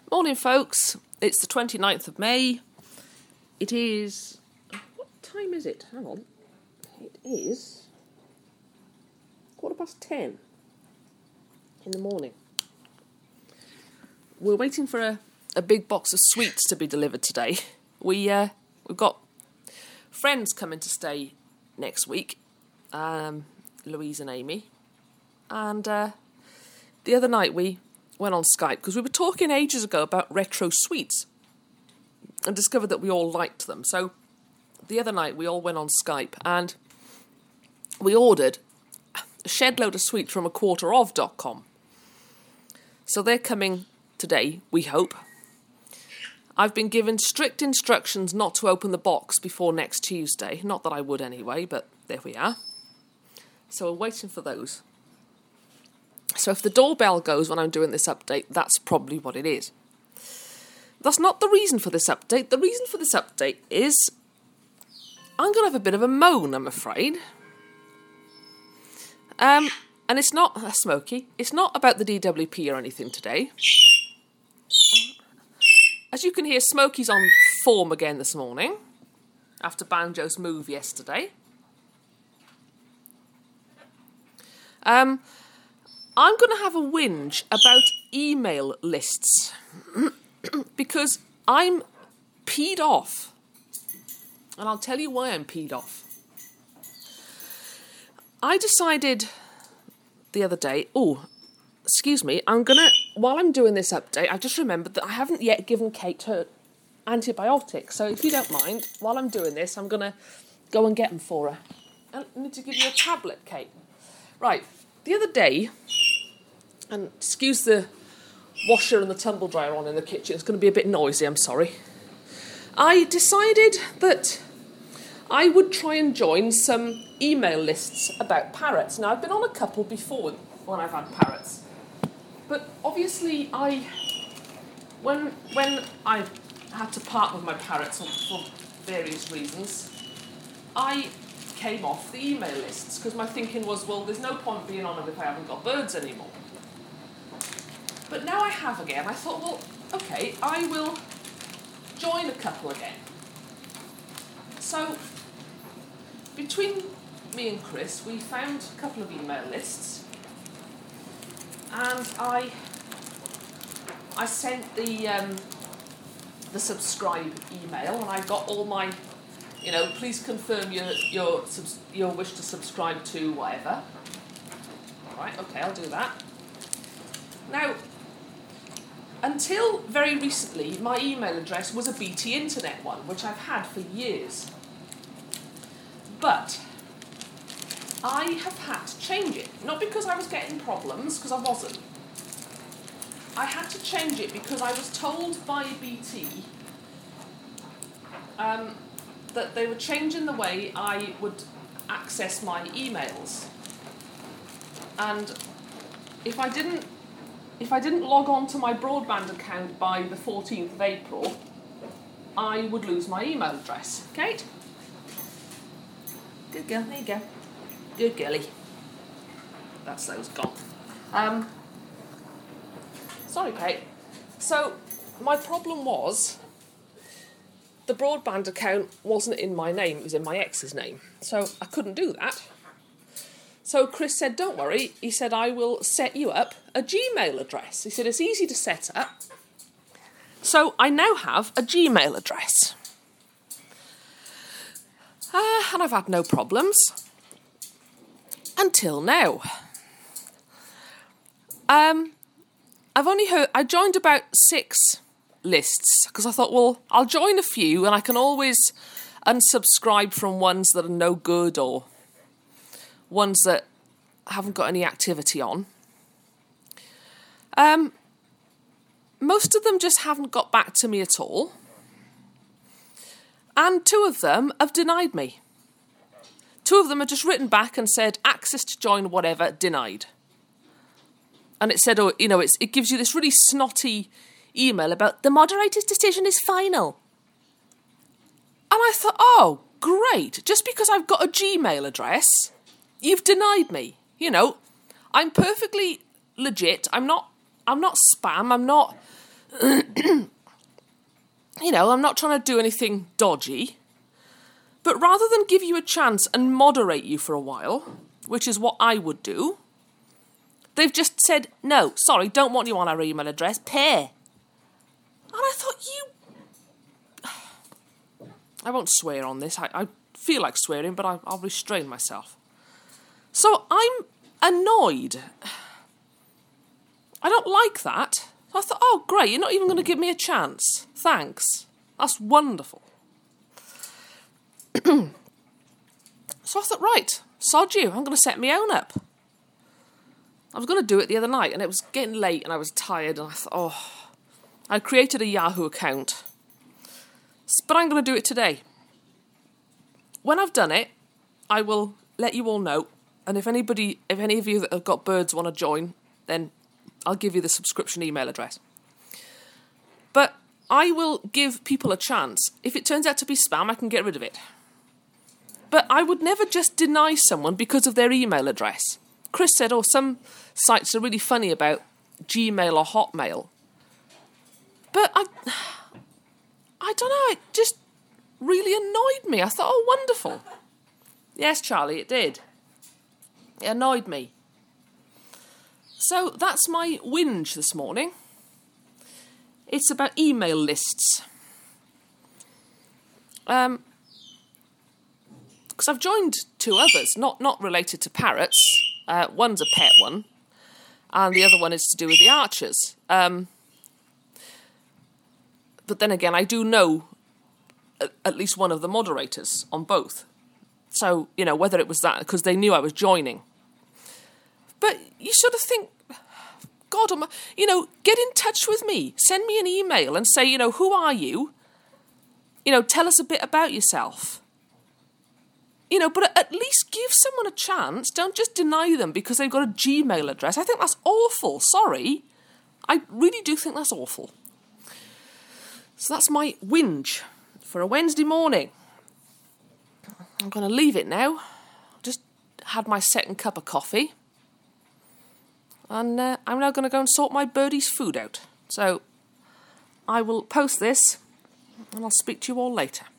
Morning, folks. It's the 29th of May. It is... What time is it? Hang on. It is 10:15 in the morning. We're waiting for a big box of sweets to be delivered today. We've got friends coming to stay next week, Louise and Amy. And the other night we went on Skype because we were talking ages ago about retro sweets and discovered that we all liked them. So the other night we all went on Skype and we ordered a shed load of sweets from aquarterof.com. So they're coming today, we hope. I've been given strict instructions not to open the box before next Tuesday. Not that I would anyway, but there we are. So we're waiting for those. So if the doorbell goes when I'm doing this update, that's probably what it is. That's not the reason for this update. The reason for this update is I'm going to have a bit of a moan, I'm afraid. And it's not, Smokey, it's not about the DWP or anything today. As you can hear, Smokey's on form again this morning after Banjo's move yesterday. I'm going to have a whinge about email lists because I'm peed off. And I'll tell you why I'm peed off. I decided the other day, while I'm doing this update, I just remembered that I haven't yet given Kate her antibiotics. So if you don't mind, while I'm doing this, I'm going to go and get them for her. I need to give you a tablet, Kate. Right, the other day, and excuse the washer and the tumble dryer on in the kitchen, it's going to be a bit noisy, I'm sorry. I decided that I would try and join some email lists about parrots. Now, I've been on a couple before when I've had parrots. But obviously, when I had to part with my parrots for various reasons, I came off the email lists because my thinking was, well, there's no point being on them if I haven't got birds anymore. But now I have again. I thought, well, okay, I will join a couple again. So, between me and Chris, we found a couple of email lists, and I sent the subscribe email, and I got all my, please confirm your wish to subscribe to whatever. All right, okay, I'll do that. Now, until very recently, my email address was a BT Internet one, which I've had for years. But I have had to change it. Not because I was getting problems, because I wasn't. I had to change it because I was told by BT that they were changing the way I would access my emails. And if I didn't log on to my broadband account by the 14th of April, I would lose my email address. Kate? Good girl, there you go. Good girlie. That's those gone. Sorry, Kate. So, my problem was the broadband account wasn't in my name, it was in my ex's name. So, I couldn't do that. So Chris said, don't worry. He said, I will set you up a Gmail address. He said, it's easy to set up. So I now have a Gmail address. And I've had no problems. Until now. I joined about 6 lists because I thought, well, I'll join a few and I can always unsubscribe from ones that are no good or ones that haven't got any activity on. Most of them just haven't got back to me at all. And 2 of them have denied me. 2 of them have just written back and said, access to join whatever, denied. And it said, it gives you this really snotty email about the moderator's decision is final. And I thought, oh, great. Just because I've got a Gmail address, you've denied me. I'm perfectly legit. I'm not spam. I'm not You know, I'm not trying to do anything dodgy. But rather than give you a chance and moderate you for a while, which is what I would do, they've just said, no, sorry, don't want you on our email address, pay. And I thought, I won't swear on this. I feel like swearing, but I'll restrain myself. So I'm annoyed. I don't like that. So I thought, oh, great, you're not even going to give me a chance. Thanks. That's wonderful. So I thought, right, sod you, I'm going to set my own up. I was going to do it the other night, and it was getting late, and I was tired, and I thought, oh, I created a Yahoo account. But I'm going to do it today. When I've done it, I will let you all know. And if any of you that have got birds want to join, then I'll give you the subscription email address. But I will give people a chance. If it turns out to be spam, I can get rid of it. But I would never just deny someone because of their email address. Chris said, oh, some sites are really funny about Gmail or Hotmail. But I don't know, it just really annoyed me. I thought, oh, wonderful. Yes, Charlie, it did. It annoyed me. So that's my whinge this morning. It's about email lists. Because I've joined two others, not related to parrots. One's a pet one, and the other one is to do with the archers. But then again, I do know at least one of the moderators on both. So, you know, whether it was that, because they knew I was joining. But you sort of think, God, you know, get in touch with me. Send me an email and say, you know, who are you? You know, tell us a bit about yourself. You know, but at least give someone a chance. Don't just deny them because they've got a Gmail address. I think that's awful. Sorry. I really do think that's awful. So that's my whinge for a Wednesday morning. I'm going to leave it now. Just had my second cup of coffee. And I'm now going to go and sort my birdie's food out. So I will post this and I'll speak to you all later.